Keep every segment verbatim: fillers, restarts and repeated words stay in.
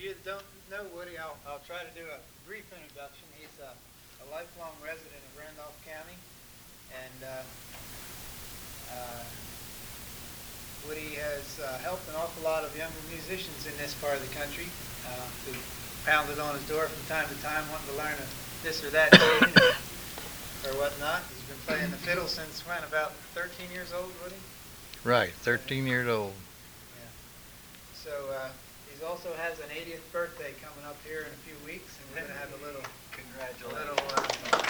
you that don't know Woody, I'll, I'll try to do a brief introduction. He's a, a lifelong resident of Randolph County, and uh, uh, Woody has uh, helped an awful lot of younger musicians in this part of the country uh, who pounded on his door from time to time wanting to learn a, this or that tune or, or whatnot. He's been playing the fiddle since when, about thirteen years old, Woody? Right, thirteen years old. Yeah. So uh, he also has an eightieth birthday coming up here in a few weeks, and we're going to have a little, Congratulations. a little. Uh,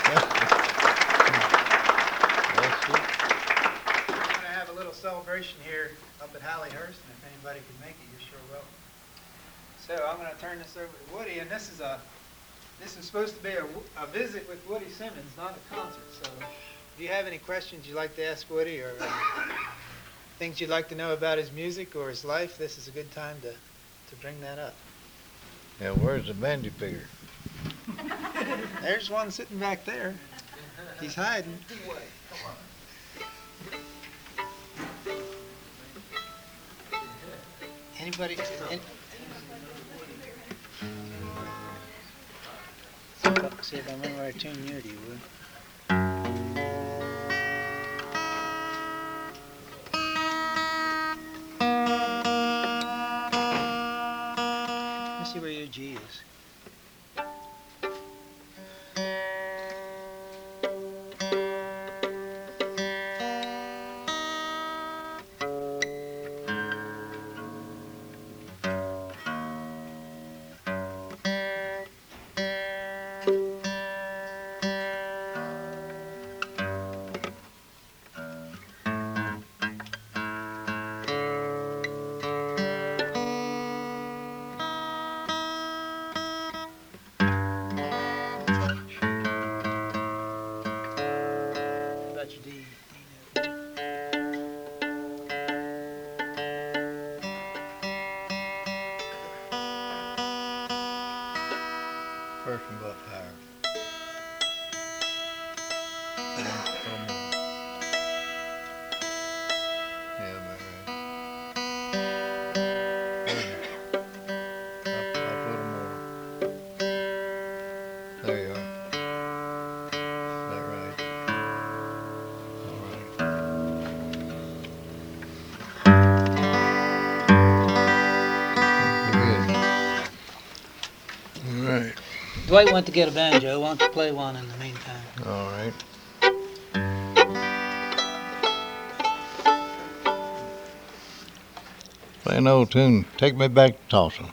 we're going to have a little celebration here up at Halliehurst, and if anybody can make it, you're sure welcome. So I'm going to turn this over to Woody, and this is a this is supposed to be a, a visit with Woody Simmons, not a concert. So if you have any questions you'd like to ask Woody, or uh, things you'd like to know about his music or his life, this is a good time to, to bring that up. Yeah, where's the banjo picker? There's one sitting back there. He's hiding. Anybody? Any, see if I remember our tune Unity, would. Let's see where your G is. About your D. D note. First one got higher. Yeah, about right. Up, up a little more. There you are. Is that right? All right. Good. All right. Dwight went to get a banjo. Why don't you play one in the meantime? All right. Play an old tune. Take me back to Tulsa.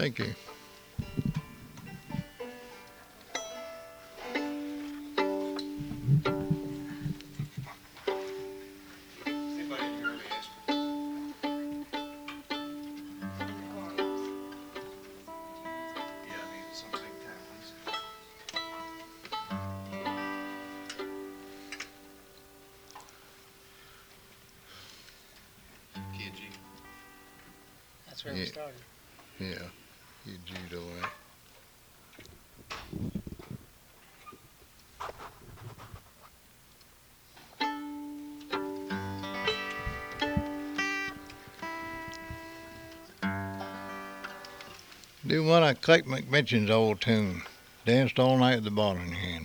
Thank you. Anybody in here really ask for Yeah, I need some big time, please. Kid G. That's where we Yeah. started. Yeah, you G'd away. Do one of Clayton McMitchen's old tune, Danced All Night with the Ball in Your Hand.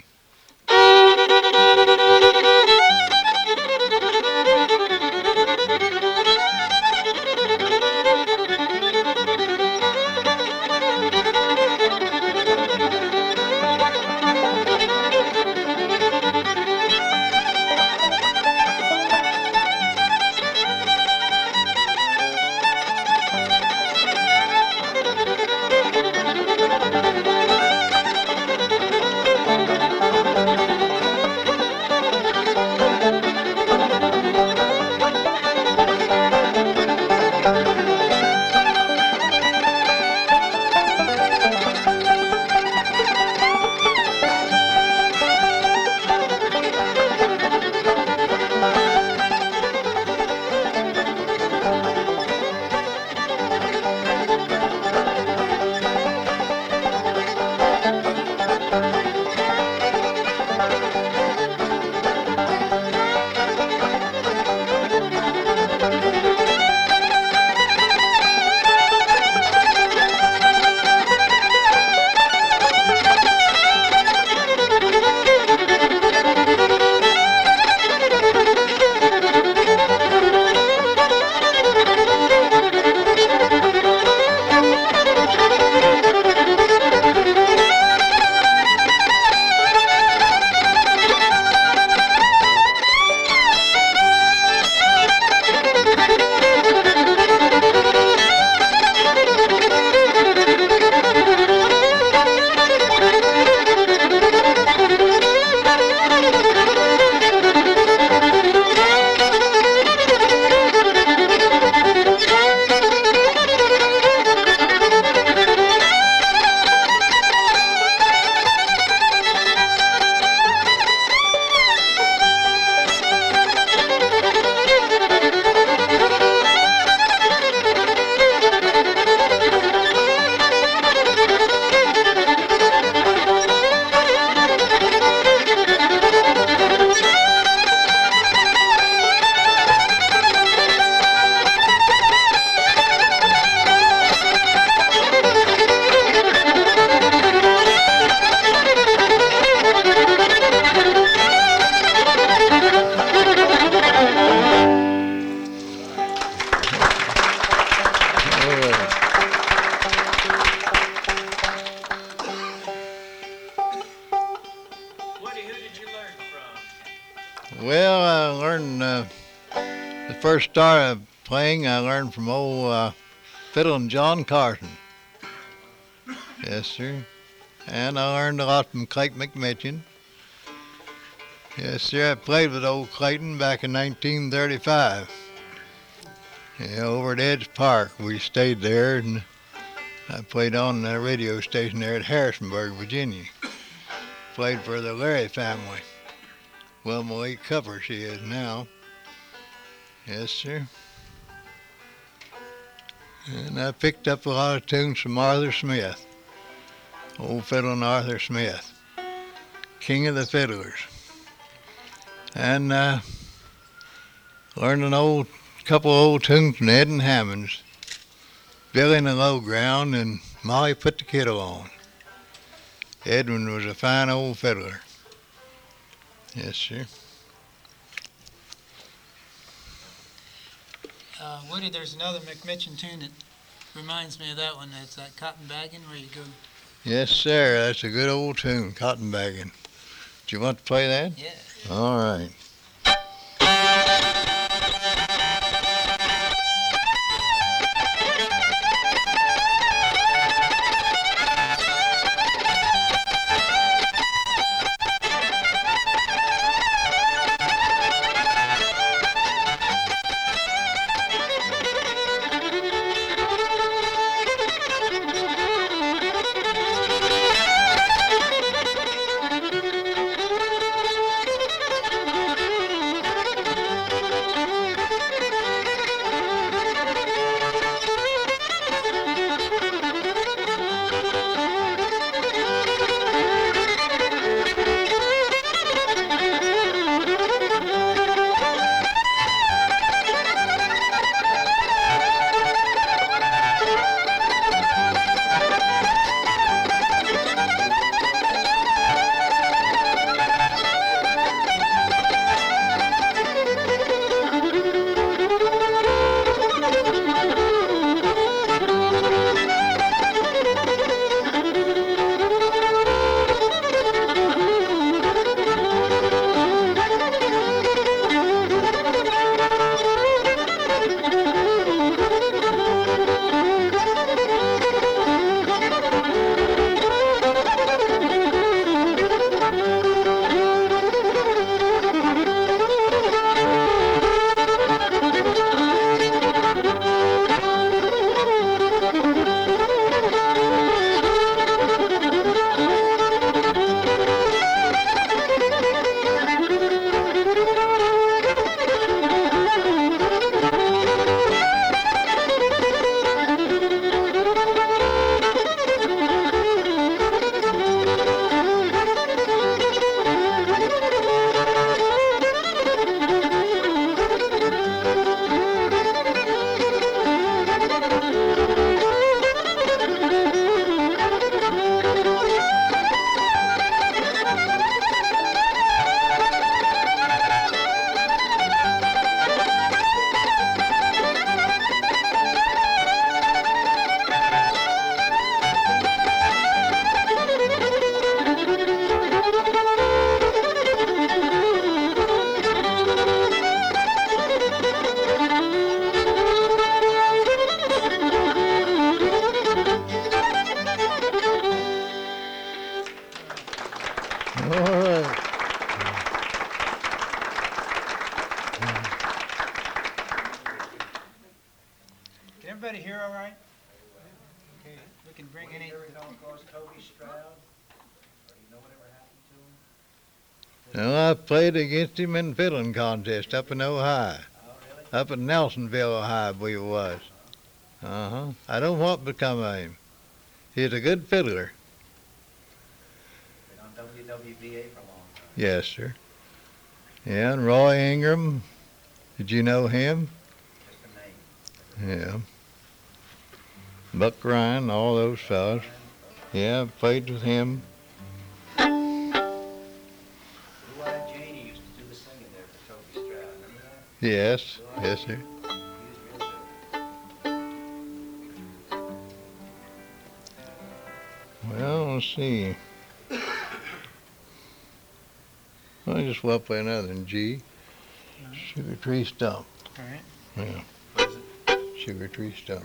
Well, I learned uh, the first start of playing. I learned from old uh, Fiddlin' John Carson. Yes, sir. And I learned a lot from Clayton McMitchen. Yes, sir. I played with old Clayton back in nineteen thirty-five. Yeah, over at Edge Park. We stayed there, and I played on the radio station there at Harrisonburg, Virginia. Played for the Larry family. Well, my late cover she is now. Yes, sir. And I picked up a lot of tunes from Arthur Smith. Old fiddling Arthur Smith. King of the Fiddlers. And uh, learned an old couple of old tunes from Edwin Hammonds. Billy in the Low Ground and Molly Put the Kiddo On. Edwin was a fine old fiddler. Yes, sir. Uh, Woody, there's another McMitchen tune that reminds me of that one. That's that Cotton Baggin' where you go. Yes, sir. That's a good old tune, Cotton Baggin'. Do you want to play that? Yeah. All right. everybody here all right? Okay, we can bring any. You ever come across Toby Stroud? Or you know whatever happened to him? No, I played against him in fiddling contest up in Ohio. Oh, really? Up in Nelsonville, Ohio, we was. Uh-huh. I don't know what become of him. He's a good fiddler. Been on W W B A for a long time. Yes, sir. Yeah, and Roy Ingram. Did you know him? Just a name. Yeah. Buck Ryan, all those fellas. Yeah, played with him. Blue-eyed Janie used to do the singing there for Toby Stroud. Remember that? Yes, yes, sir. He was real good. Well, let's see. I just will play another in G. Sugar Tree Stump. All right. Yeah, What is it? Sugar Tree Stump.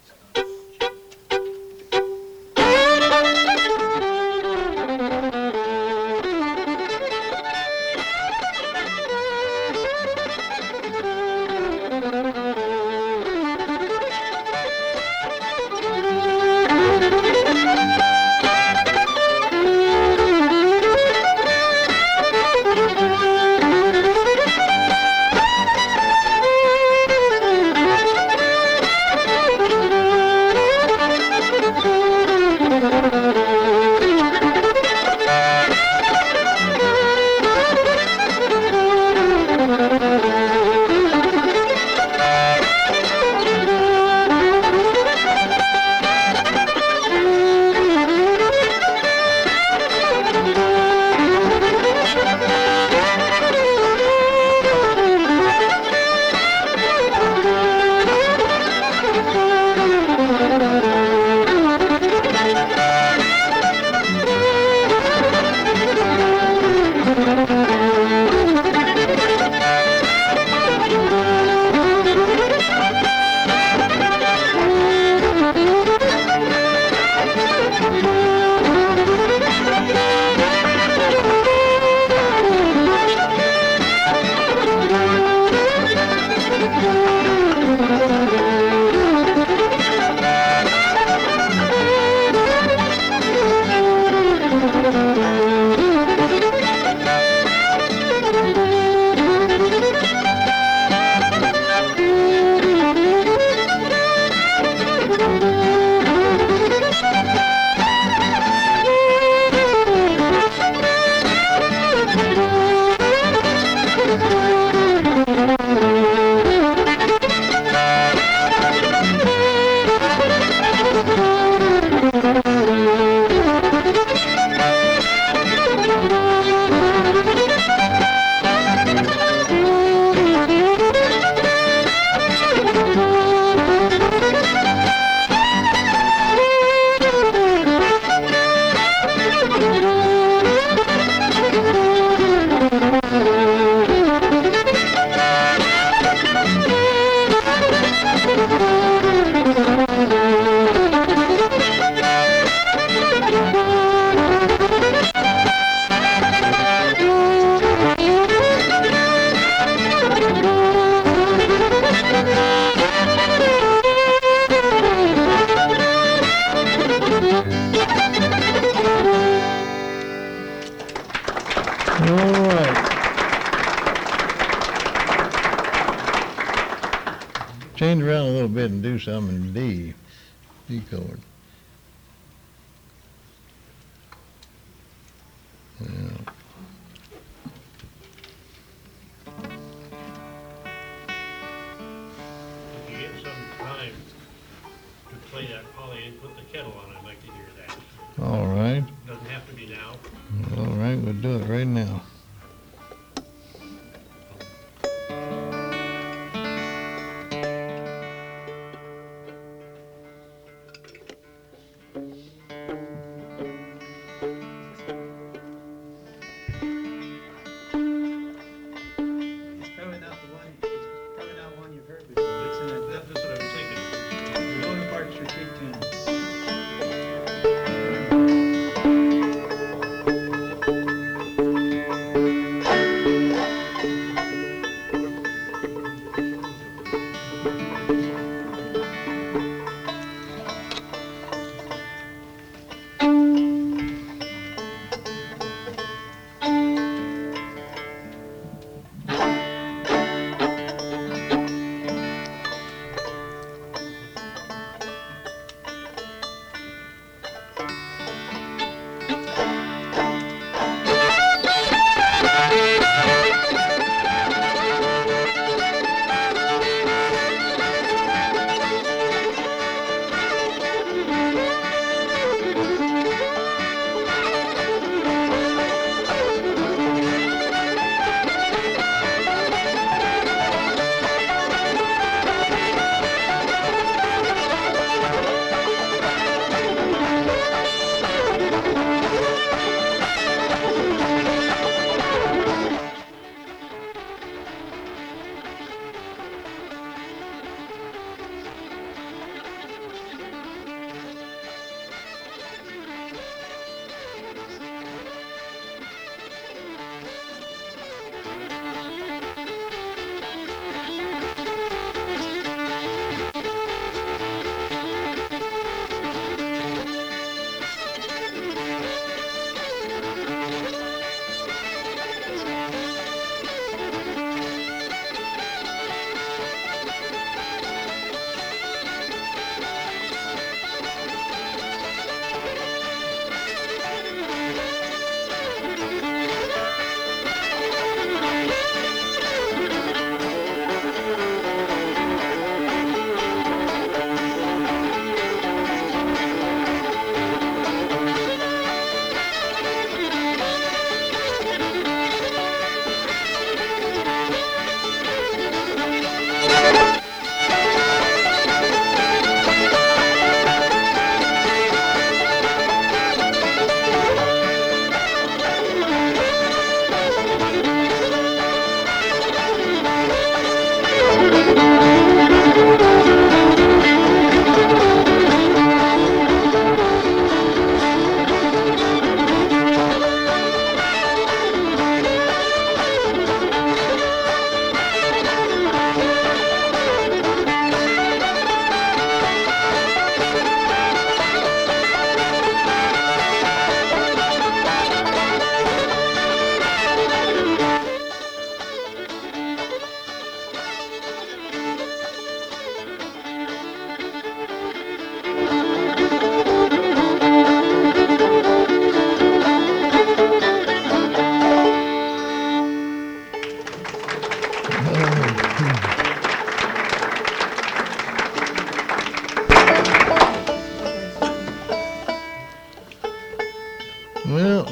Change around a little bit and do something in D, D chord. Yeah. If you get some time to play that Polly and put the kettle on, I'd like to hear that. All right, Doesn't have to be now. all right, we'll do it right now. It's probably not the one, it's probably not one you've heard before. It's in a That- That's what I was thinking. Bonaparte's retreat tune.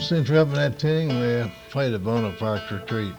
Since we're up in that tuning, we'll play the Bonaparte Retreat.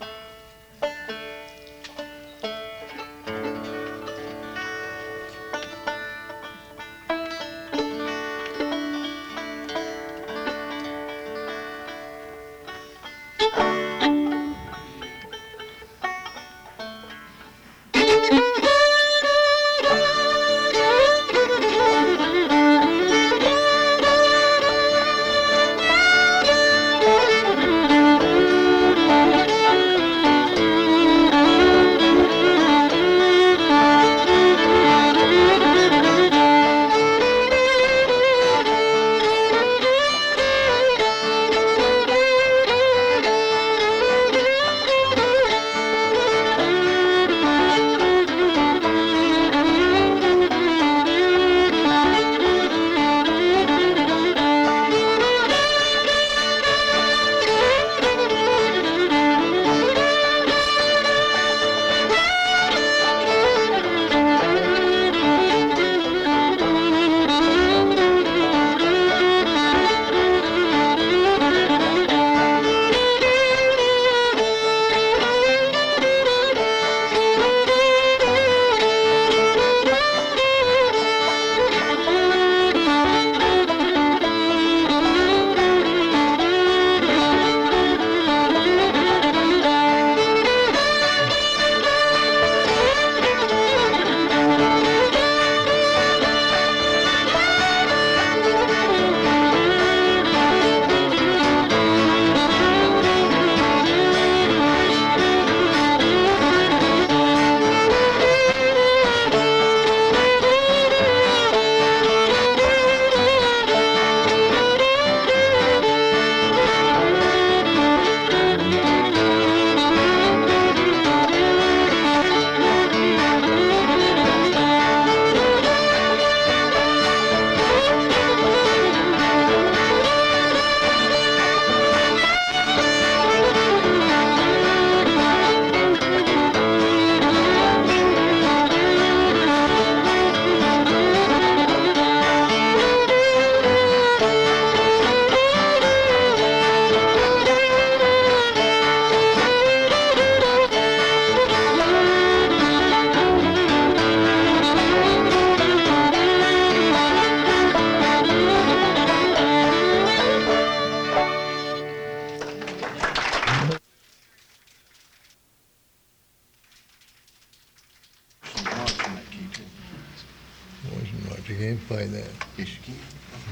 Wasn't much. You can't play that. Yes, you can.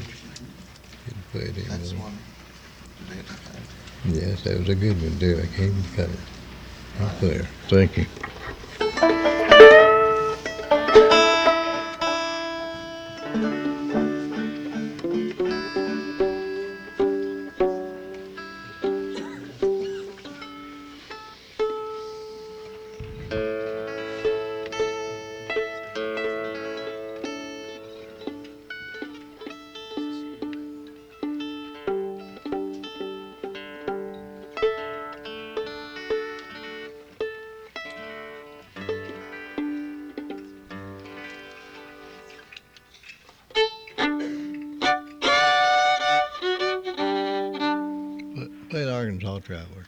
You can play it anymore. That's one. Do that. Yes, that was a good one, too. I came to cut it. Right there. Thank you. Play the Arkansas Traveler.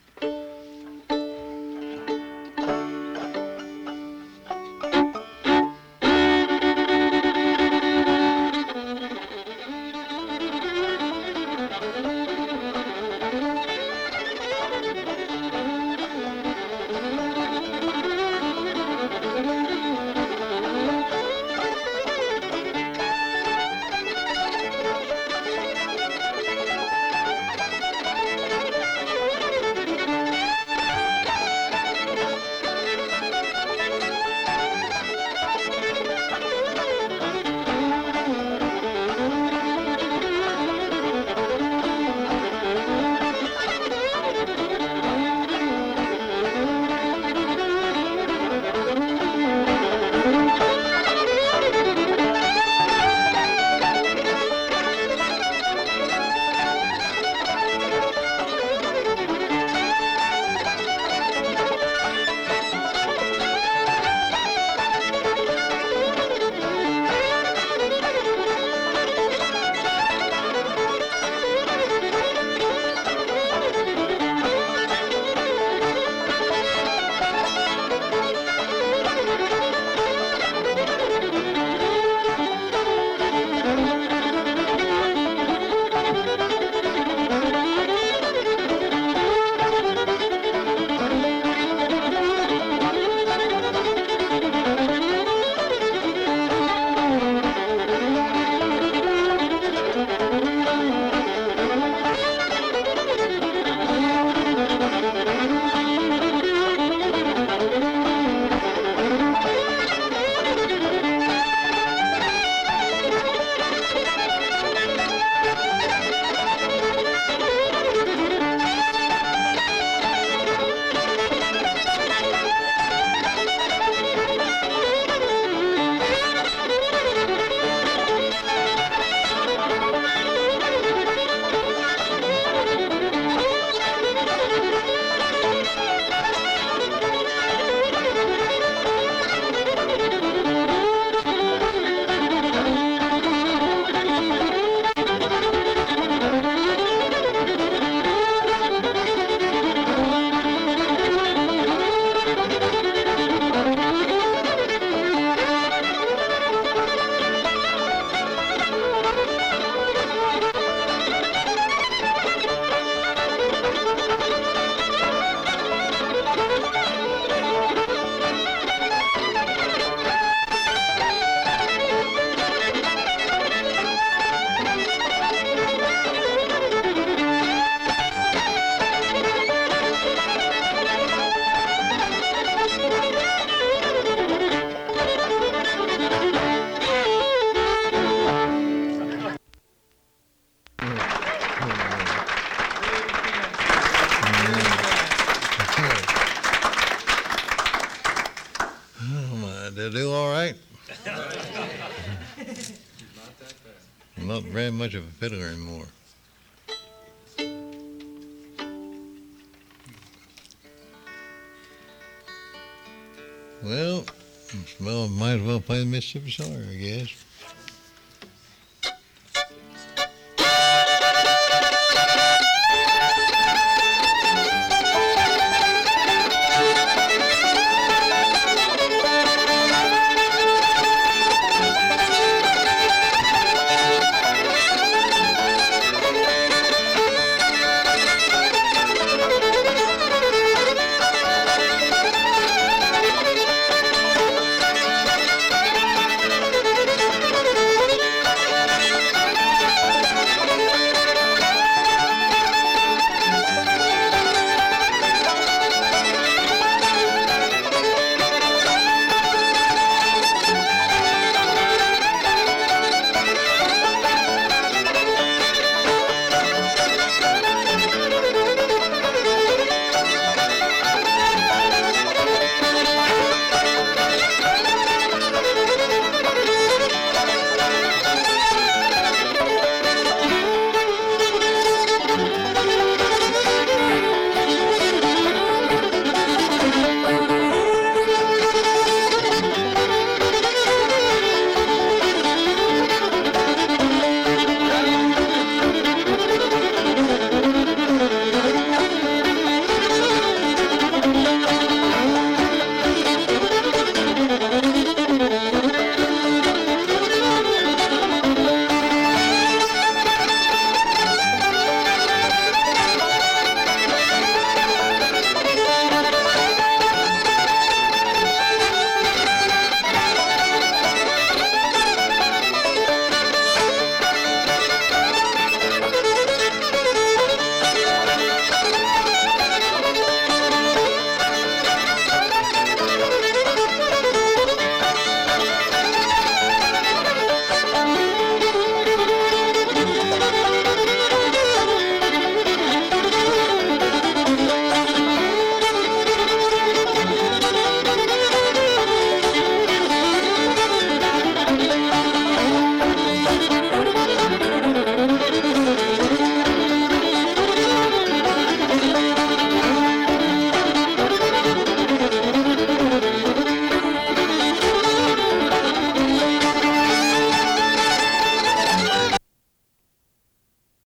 they'll do all right. Not that bad. I'm not very much of a fiddler anymore. Well, well, might as well play the Mississippi Star, I guess.